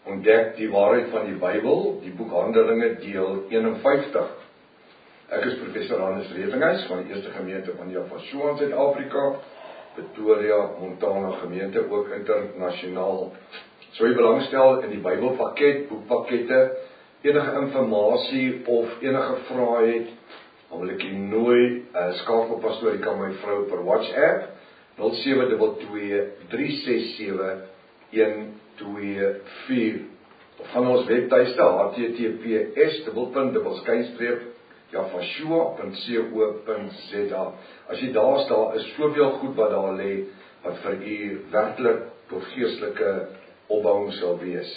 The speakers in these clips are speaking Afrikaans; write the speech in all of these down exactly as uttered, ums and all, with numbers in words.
ontdek die waarheid van die Bybel, die boek Handelinge deel eenenvyftig. Ek is professor Hannes Redinghuis van die Eerste Gemeente van Javashua in Suid-Afrika, Pretoria, Montana gemeente, ook internasionaal. So jy belangstel in die Bybelpakket, boekpakkette, enige informasie of enige vrae het, dan wil ek jy nooi, uh, skakel pastoor, jy kan my vrou per WhatsApp, nul sewe twee twee, drie ses sewe, een twee vier. Of gaan ons webtuiste, h t t p s dubbelpunt dubbel skynstreep javashua punt co punt z a. As jy daar is, daar is soveel goed wat daar lê, wat vir u werklik tot geestelike opbouing sal wees.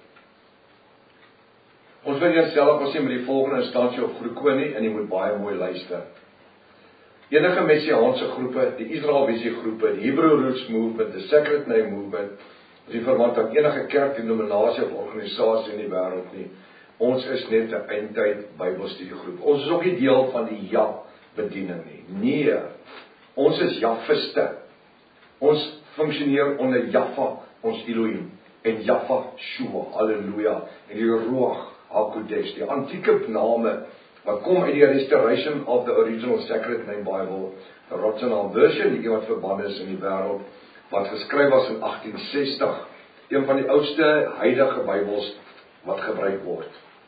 Ons wil jouself ons sê met die volgende instansie op groeko nie, en jy moet baie mooi luister. Enige messiaanse groepe, die Israel Visie groepe, die Hebrew Roots Movement, die Sacred Name Movement, as die verband aan enige kerk, denominasie of organisasie in die wêreld nie. Ons is net 'n eindtyd Bybelstudiegroep. Ons is ook nie deel van die Ja bediening nie. Nee, ons is Jafiste. Ons funksioneer onder Jaffa, ons Elohim, en Javashua, halleluja, en die Ruach HaKodesh, die antieke name wat kom uit die Restoration of the Original Sacred Name Bible, the Rotherham version, die wat verband is in die wêreld, wat geskryf was in agtien sestig, een van die oudste heilige Bybels wat gebruik word.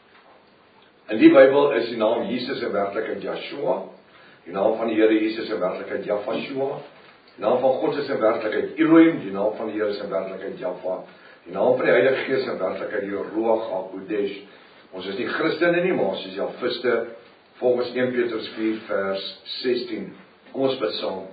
In die Bybel is die naam Jesus in werklikheid Yeshua, die naam van die Here Jesus in werklikheid Javashua, die naam van God is in werklikheid Elohim, die naam van die Here is in werklikheid Jaffa, die naam van die Heilige Gees in werklikheid die Ruach HaKodesh. Ons is nie Christene nie, maar ons is Jafiste, volgens een Petrus vier vers sestien. Kom ons bid saam.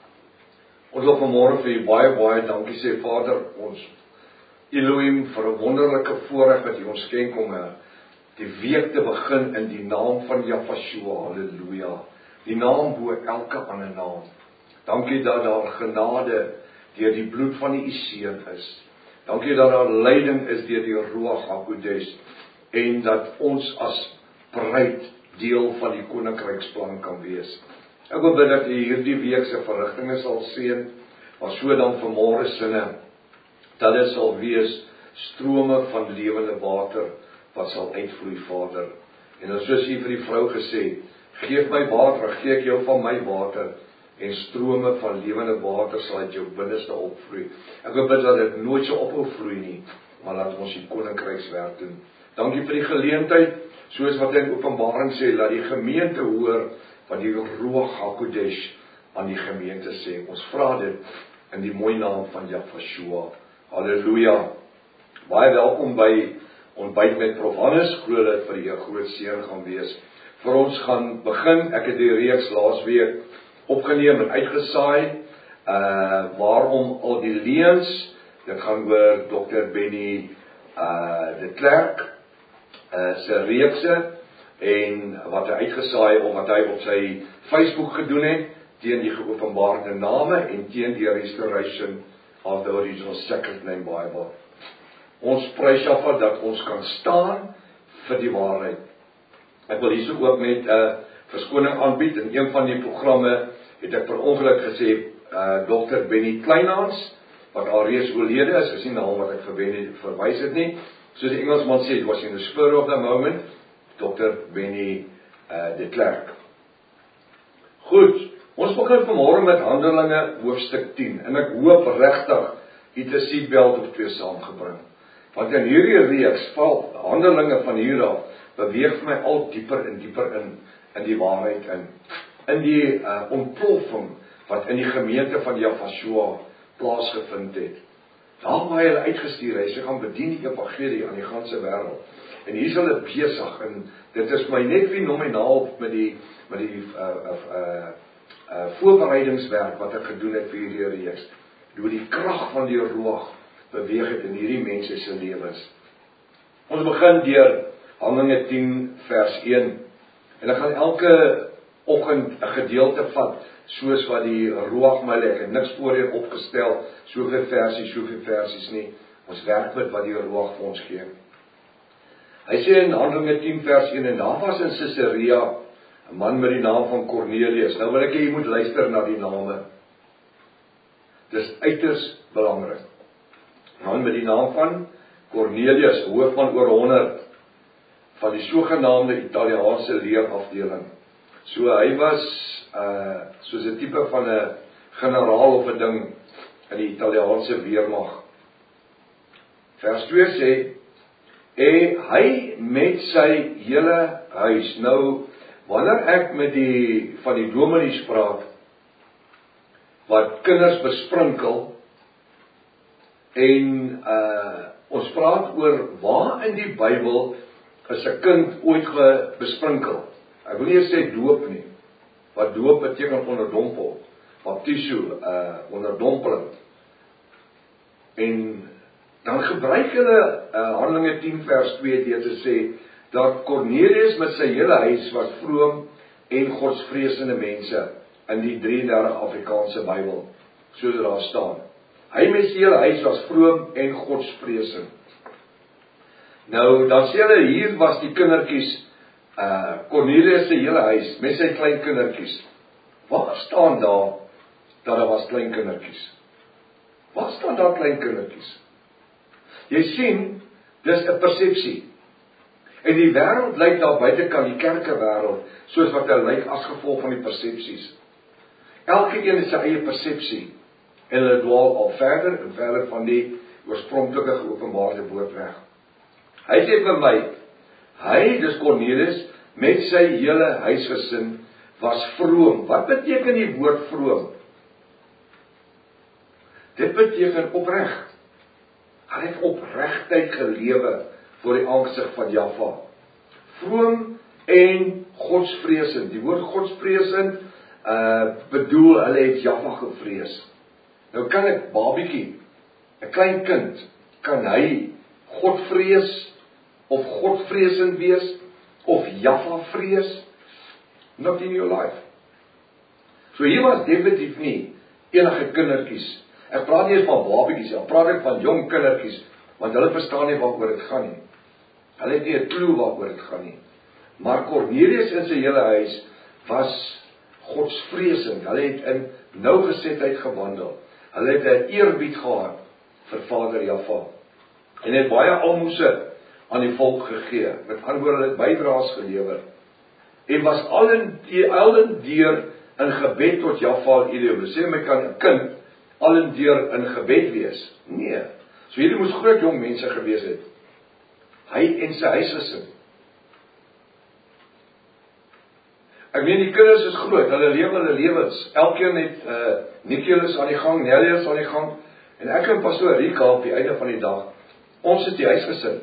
Ons wil vanmôre vir u baie, baie dankie sê, Vader, ons Elohim, vir 'n wonderlike voorreg wat u ons skenk om die week te begin in die naam van Javashua, halleluja. Die naam bo elke ander naam. Dankie dat daar genade deur die bloed van die u seun is. Dankie dat daar leiding is deur die Ruach HaKodesh en dat ons as bruid deel van die koninkryksplan kan wees. Ek wil bid dat u hierdie week se verrigtinge sal seën, maar so dan vanmôre sinne dat dit sal wees strome van lewende water wat sal uitvloei, Vader. En dan soos u vir die vrou gesê, geef my water, gee ek jou van my water, en strome van lewende water sal uit jou binneste opvloei. Ek wil bid dat dit nooit so ophou vloei nie, maar laat ons die koninkrykswerk doen. Dankie vir die geleentheid, soos wat in Openbaring sê, laat die gemeente hoor wat die Ruach HaKodesh aan die gemeente sê. Ons vra dit in die mooi naam van Javashua. Halleluja. Baie welkom by ontbyt met Prof Hannes, glo dat vir die groot seën gaan wees. Vir ons gaan begin, ek het die reeks laasweek opgeneem en uitgesaai, uh, waarom al die leuns, dit gaan oor dokter Benny uh, de Klerk, uh, sy reekse, en wat hy uitgesaai, of wat hy op sy Facebook gedoen het, teen die geopenbaarde name, en teen die Restoration of the Original Sacred Name Bible. Ons prys af dat ons kan staan vir die waarheid. Ek wil hierso ook met 'n uh, verskoning aanbied. In een van die programme het ek per ongeluk gesê uh, dokter Benny Kleinhans, wat alreeds oorlede is, is nie na hom wat ek verwen, verwys het nie. Soos die Engelsman sê, it was in the spur of the moment, dokter Benny uh, de Klerk. Goed, ons begin vanmôre met Handelinge hoofstuk tien, en ek hoop regtig u te seatbelt of twee saamgebring. Want in hierdie reeks val Handelinge van hier af, beweeg my al dieper en dieper in, in die waarheid in, in die uh, ontploffing wat in die gemeente van Javashua plaasgevind het. Daar waar hy hulle uitgestuur, hy sê gaan bedien die evangelie aan die ganse wêreld. En hier is hulle besig, en dit is my net fenomenaal met die, met die uh, uh, uh, uh, voorbereidingswerk wat ek gedoen het vir hierdie reeks. Door die krag van die Ruach beweeg het in hierdie mense se lewens. Ons begin deur Handelinge tien vers een. En ek gaan elke oggend 'n gedeelte vat, soos wat die Ruach my lê. Ek het niks voorheen opgestel, soveel versies, soveel versies nie. Ons werk met wat die Ruach vir ons gee. Hy sê in Handelinge tien vers een, en daar was in Caesarea 'n man met die naam van Cornelius. Nou wil ek hê jy moet luister na die name. Dis uiters belangrik. 'n Man met die naam van Cornelius, hoof van oor honderd van die sogenaamde Italiaanse leerafdeling. So hy was uh, soos 'n tipe van 'n generaal of 'n ding in die Italiaanse weermag. Vers twee sê, en hy met sy hele huis. Nou, wanneer ek met die van die dominees praat, wat kinders besprinkel, en uh, ons praat oor waar in die Bybel is 'n kind ooit besprinkel. Ek wil nie sê doop nie, wat doop beteken onderdompel, baptiso, uh, onderdompeling. En dan gebruik hulle uh, Handelinge tien vers twee deur te sê, dat Cornelius met sy hele huis was vroom en godsvreesende mense in die drie en dertig Afrikaanse Bybel, so dat daar staan. Hy met sy hele huis was vroom en godsvreesend. Nou, dan sê hulle, hier was die kindertjies, uh, Cornelius se hele huis, met sy klein kindertjies. Waar staan daar, dat daar was klein kindertjies? Waar staan daar klein kindertjies? Jy sien, dis 'n persepsie. En die wêreld lyk daar buitekant die kerkewêreld, soos wat hy lyk as gevolg van die persepsies. Elke een het sy eie persepsie, en hulle dwaal al verder en verder van die oorspronklike geopenbaarde woord weg. Hy sê vir my, hy, dis Cornelius, met sy hele huisgesin, was vroom. Wat beteken die woord vroom? Dit beteken opreg. Hy het opregtheid gelewe voor die aangesig van Jahwe. Vroom en godsvreesend. Die woord godsvreesend uh, bedoel, hulle het Jahwe gevrees. Nou kan ek babietjie, 'n klein kind, kan hy God vrees, of godvreesend wees, of Jahwe vrees? Not in your life. So hier was definitief nie enige kindertjies. Ek praat nie eens van babietjies, ek praat net van jong kindertjies, want hulle verstaan nie waaroor dit gaan nie. Hulle het nie 'n klou waaroor dit gaan nie. Maar Cornelius in sy hele huis was godsvreesend. Hulle het in nougesetheid gewandel. Hulle het 'n eerbied gehad vir Vader Jahwe. En het baie almoses aan die volk gegee. Met ander woorde, hulle het bydraes gelewer. En was allen allen deur in gebed tot Jahwe Elohim. Sê my, kan 'n kind allen deur in gebed wees? Nee. So hierdie moes groot jong mense gewees het. Hy en sy huisgesin. Ek meen die kinders is groot, hulle lewe hulle lewens. Elkeen het uh, Nikielus aan die gang, Nelius aan die gang, en ek en pastoor Rika op die einde van die dag, ons is die huisgesin.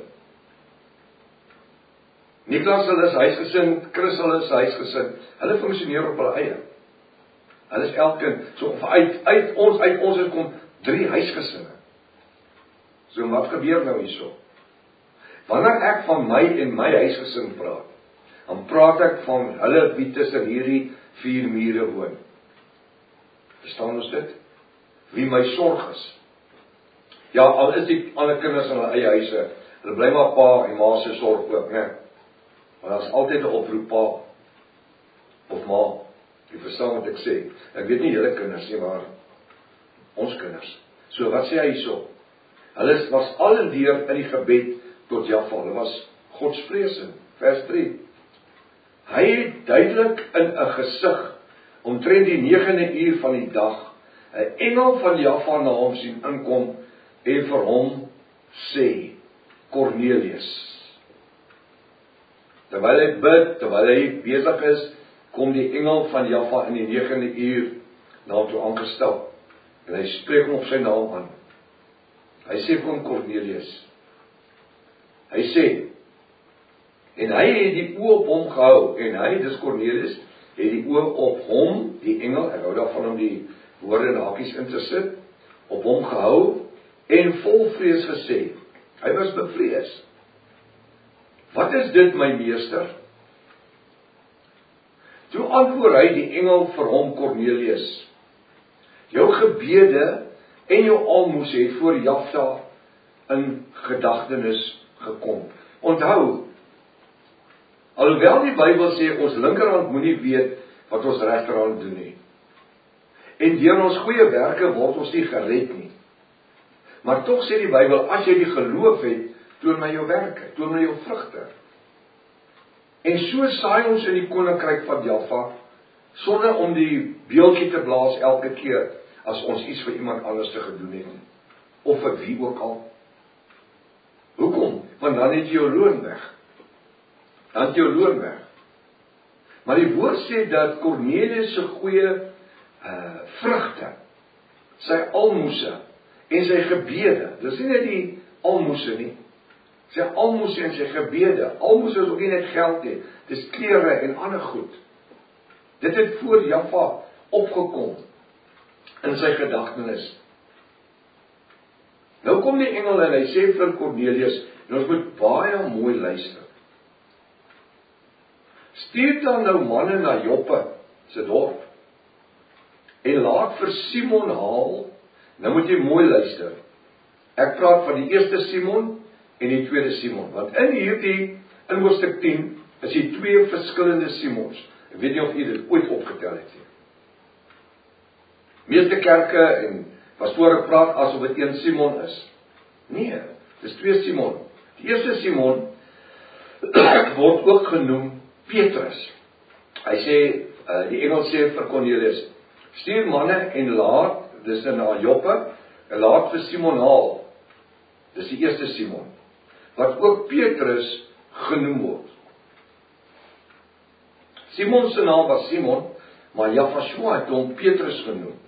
Niklas hulle is huisgesin, Chris hulle is huisgesin. Hulle funksioneer op hulle eie. Hulle is elkeen, so uit, uit ons, uit ons het kom drie huisgesinne. So wat gebeur nou hierso? Wanneer ek van my en my huisgesin praat, dan praat ek van hulle wie tussen hierdie vier mure woon. Verstaan ons dit? Wie my sorg is. Ja, al is die ander kinders in hulle eie huise, hulle bly maar pa en ma se sorg ook, né? Maar daar is altyd 'n oproep, pa of ma. Jy verstaan wat ek sê. Ek weet nie julle kinders nie, maar ons kinders. So wat sê hy hierso? Hulle was allendeur in die gebed tot Jahwe. Hulle was godsvreesend. Vers drie. Hy het duidelik in 'n gesig, omtrent die negende uur van die dag, 'n engel van Jahwe na hom sien inkom en vir hom sê, Cornelius. Terwyl hy bid, terwyl hy besig is, kom die engel van Jahwe in die negende uur na hom toe aangestel. En hy spreek hom op sy naam aan. Hy sê vir hom Cornelius. Hy sê, en hy het die oë op hom gehou, en hy, dis Cornelius, het die oë op hom, die engel, ek hou daarvan om die woorde en hakies in te sit, op hom gehou, en vol vrees gesê. Hy was bevrees. Wat is dit, my meester? Toe antwoord hy die engel vir hom, Cornelius. Jou gebede en jou almoes het voor Jahwe in gedagtenis gekom. Onthou, alhoewel die Bybel sê, ons linkerhand moenie weet wat ons regterhand doen nie. En deur ons goeie werke word ons nie gered nie. Maar tog sê die Bybel, as jy die geloof het, toon my jou werke, toon my jou vrugte. En so saai ons in die koninkryk van Jaffa, sonder om die beeltjie te blaas elke keer, as ons iets vir iemand anders te gedoen het, of vir wie ook al. Hoekom? Want dan het jy jou loon weg. Dan het jy jou loon weg. Maar die woord sê dat Kornelius se goeie uh, vrugte, sy almoese en sy gebede, dis nie net die almoese nie, sy almoese en sy gebede, almoese is ook nie net geld nie, dis klere en ander goed. Dit het voor Jaffa opgekom in sy gedagtenis. Nou kom die engel en hy sê vir Kornelius, en ons moet baie mooi luister. Stuur dan nou manne na Joppe se dorp en laat vir Simon haal. Nou moet jy mooi luister. Ek praat van die eerste Simon en die tweede Simon, want in hierdie in hoofstuk tien is hier twee verskillende Simons. Ek weet nie of jy dit ooit opgetel het nie. Meeste kerke en pastore praat asof dit een Simon is. Nee, dis twee Simon. Die eerste Simon word ook genoem Petrus. Hy sê, uh, die engel sê vir Kornelius, stuur manne en laat, dis na Joppe, en laat vir Simon haal. Dis die eerste Simon, wat ook Petrus genoem word. Simon se naam was Simon, maar Jafashua het hom Petrus genoem.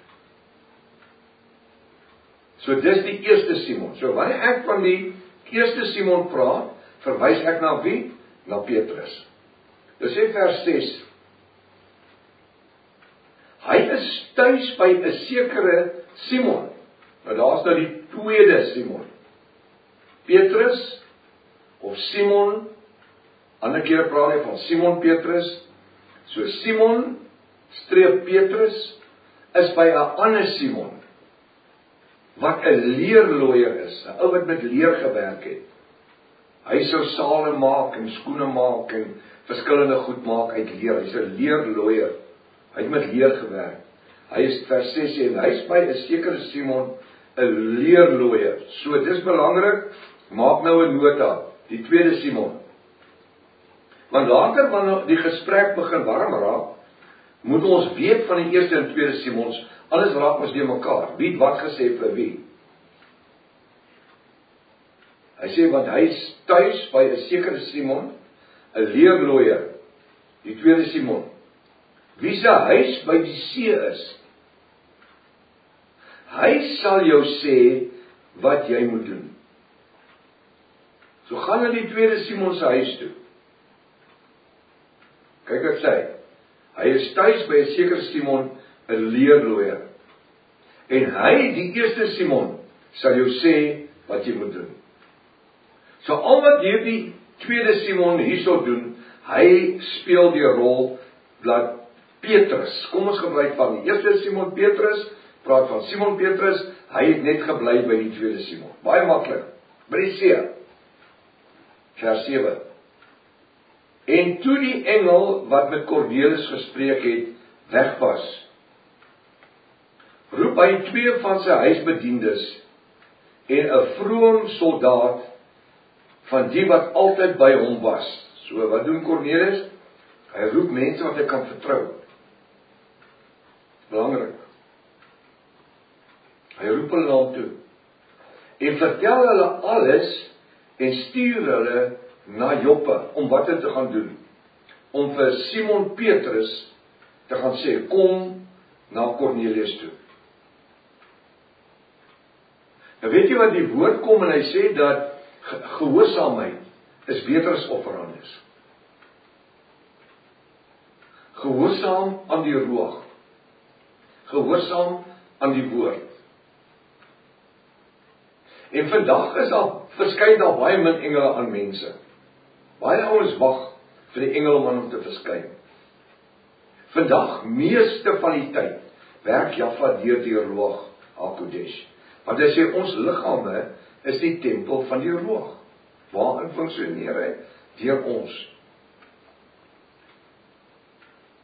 So dis die eerste Simon. So wanneer ek van die eerste Simon praat, verwys ek na wie? Na Petrus. Dis in vers ses. Hy is tuis by 'n sekere Simon. Nou daar's nou die tweede Simon. Petrus of Simon, ander kere praat hy van Simon Petrus. So Simon streep Petrus is by 'n ander Simon wat 'n leerlooier is, 'n ou wat met leer gewerk het. Hy sou sale maak en skoene maak en verskillende goed maak uit leer. Hy's 'n leerlooier. Hy het met leer gewerk. Hy is vers ses en hy's by 'n sekere Simon, 'n leerlooier. So dis belangrik, maak nou 'n nota, die tweede Simon. Want later wanneer die gesprek begin warm raak, moet ons weet van die eerste en tweede Simons, alles raak ons weer mekaar. Wie het wat gesê vir wie? Hy sê, want hy is tuis by 'n sekere Simon, 'n leerlooier, die tweede Simon, wie se huis by die see is. Hy sal jou sê wat jy moet doen. So gaan na die tweede Simon se huis toe. Kyk wat sê, hy is tuis by 'n sekere Simon, 'n leerlooier. En hy, die eerste Simon, sal jou sê wat jy moet doen. So al wat hierdie tweede Simon hierso doen, hy speel die rol dat Petrus, kom ons gebruik van die eerste Simon Petrus, praat van Simon Petrus, hy het net gebly by die tweede Simon. Baie maklik, by die see. Vers sewe. En toe die engel wat met Kornelius gespreek het, weg was, roep hy twee van sy huisbediendes en 'n vroom soldaat van die wat altyd by hom was. So wat doen Kornelius? Hy roep mense wat hy kan vertrou. Belangrik. Hy roep hulle na hom toe en vertel hulle alles en stuur hulle na Joppe om wat te gaan doen. Om vir Simon Petrus te gaan sê, kom na Kornelius toe. Nou weet jy wat die woord kom en hy sê dat gehoorsaamheid is beter as offerandes. Gehoorsaam aan die roog. Gehoorsaam aan die woord. En vandag is daar verskyn daar baie min engele aan mense. Baie ouens wag vir die engel om aan hom te verskyn. Vandag, meeste van die tyd, werk Jaffa deur die roog HaKodesh. Want hy sê ons liggame is die tempel van die roog. Waarin funksioneer hy? Deur ons.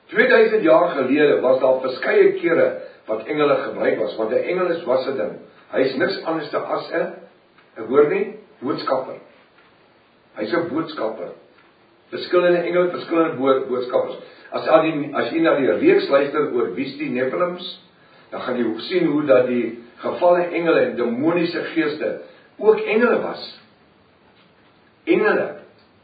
tweeduisend jaar gelede was daar verskeie kere wat engele gebruik was, want 'n engel is was 'n ding. Hy is niks anders as 'n, ek hoor nie, boodskapper. Hy's 'n boodskapper. Verskillende engele, verskillende bo boodskappers. As al die as jy na die reeks luister oor wie's die Nephilims, dan gaan jy sien hoe dat die gevalle engele en demoniese geeste ook engele was. Engele.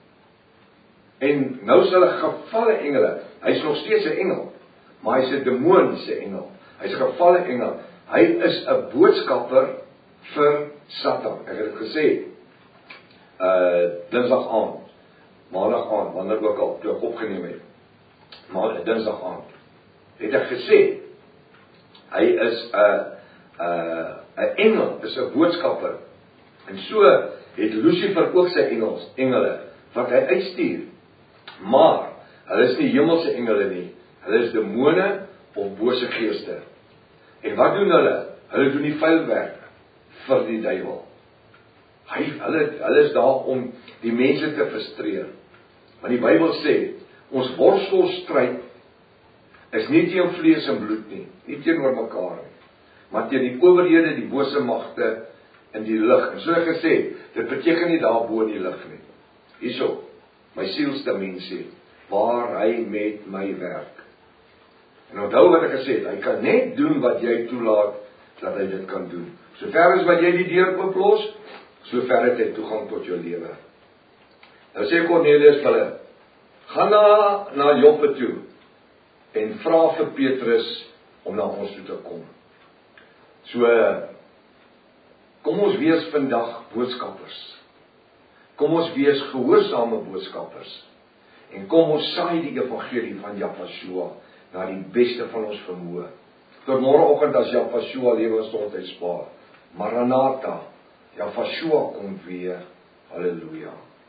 En nou is hulle gevalle engele. Hy's nog steeds 'n engel, maar hy's 'n demoniese engel. Hy's 'n gevalle engel. Hy is 'n boodskapper vir Satan. Ek het dit gesê. Uh Dinsdag aand, Maandag aand, wanneer ook al toe ek opgeneem het. Maar Dinsdag aand het ek gesê hy is 'n 'n 'n engel, is 'n boodskapper. En so het Lucifer ook sy engels, engele wat hy uitstuur. Maar hulle is nie hemelse engele nie. Hulle is demone of bose geeste. En wat doen hulle? Hulle doen die vuil werk vir die duiwel. Hy hulle hulle is daar om die mense te frustreer. Want die Bybel sê, ons worstelstryd is nie teen vlees en bloed nie, nie teenoor mekaar nie, maar teen die owerhede, die bose magte in die lig. En so ek gesê, dit beteken nie daar bo in die lig nie. Hierso, my sielsdimensie, waar hy met my werk. En onthou wat ek gesê het, hy kan net doen wat jy toelaat dat hy dit kan doen. Sover as wat jy die deur ooplos, sover het hy toegang tot jou lewe. Nou sê Cornelius vir hulle, gaan na, na Joppe toe en vra vir Petrus om na ons toe te kom. So, kom ons wees vandag boodskappers. Kom ons wees gehoorsame boodskappers. En kom ons saai die evangelie van Japashua na die beste van ons vermoë. Tot môreoggend as Japashua lewe en gesondheid spaar. Maranatha, Japashua kom weer. Halleluja.